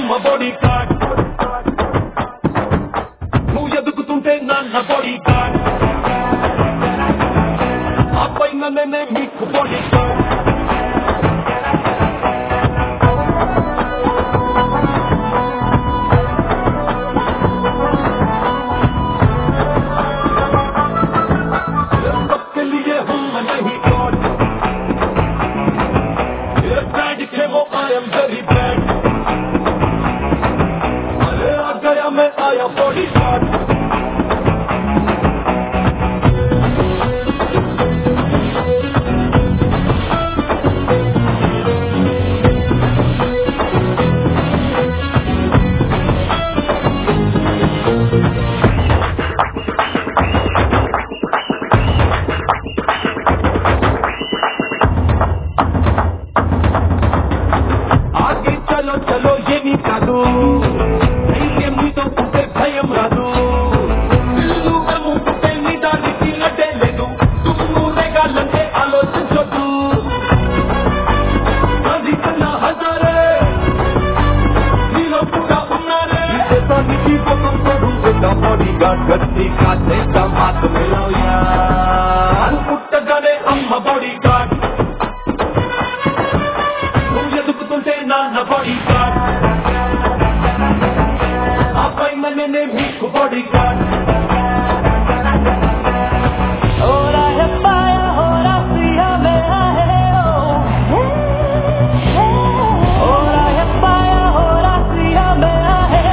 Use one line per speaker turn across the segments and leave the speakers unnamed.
అమ్మ body guard నువ్వు ఎదుగుతుంటే నాన్న బాడీ గార్డ్ ఆ పైన నేనే మీకు body guard I am very bad. अरे आ गया मैं आया बॉडीगार्ड చలో ఏమీ కాదు ధైర్యం నీతో ఉంటే భయం రాదు ఇల్లు నమ్ముకుంటే నీ దానికి అడ్డే లేదు తుమ్ము రేగాలంటే ఆలోచించొద్దు అది కన్నా హజారే నీలో కూడా ఉన్నారే దేశానికి ఒక తోడు ఒక బాడీగార్డ్ గట్టి కాసేక మాత మిలయా పుట్టగానే అమ్మ బాడీగార్డ్ నువ్వు ఎదుగుతుంటే నాన్న బాడీగార్డ్ मैंने మీకు बॉडीगार्ड
और है पाया हो रसिया मेरा है और है पाया हो रसिया मेरा है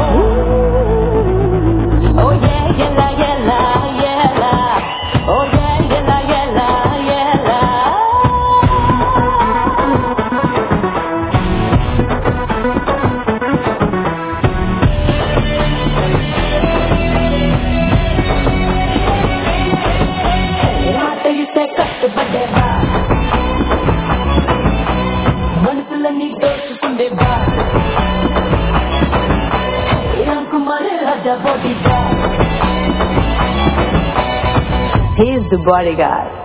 ओ ये येला येला येला ओ ये येला येला येला కట్టుబడ్డేవా మనసులన్నీ దోచుకుండేవా Ramkumar Raja bodyguard. He is the bodyguard.